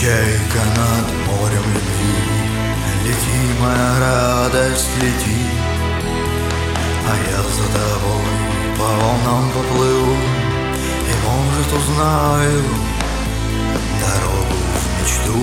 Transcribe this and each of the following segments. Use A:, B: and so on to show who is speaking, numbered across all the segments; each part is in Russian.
A: чайка над морем любви, лети, моя радость, лети, а я за тобой по волнам поплыву, и, может, узнаю дорогу в мечту.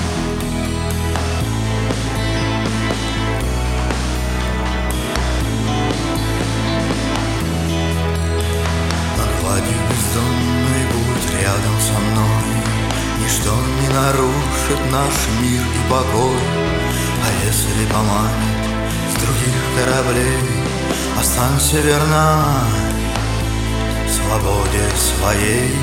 A: Над гладью бездонной будь рядом со мной, ничто не нарушит наш мир и покой. А если поманит с других кораблей, останься верна свободе своей.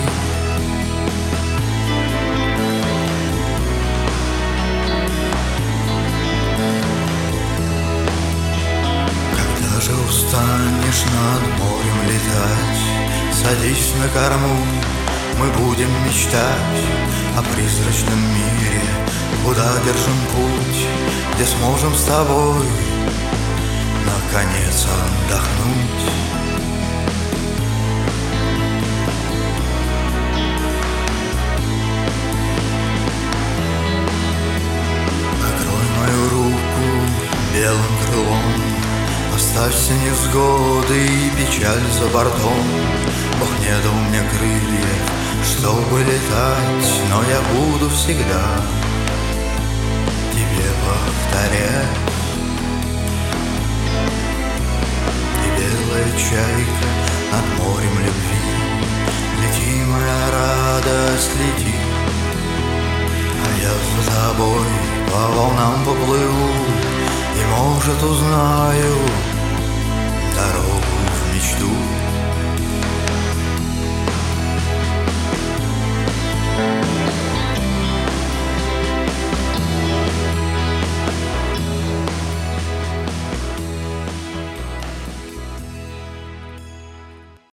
A: Когда же устанешь над морем летать, садись на корму, мы будем мечтать о призрачном мире, куда держим путь, где сможем с тобой наконец отдохнуть. Накрой мою руку белым крылом, оставь все невзгоды и печаль за бортом. Бог не дал мне крыльев, чтобы летать, но я буду всегда тебе повторять. Ты белая чайка над морем любви, лети, моя радость, лети, а я за тобой по волнам поплыву, и, может, узнаю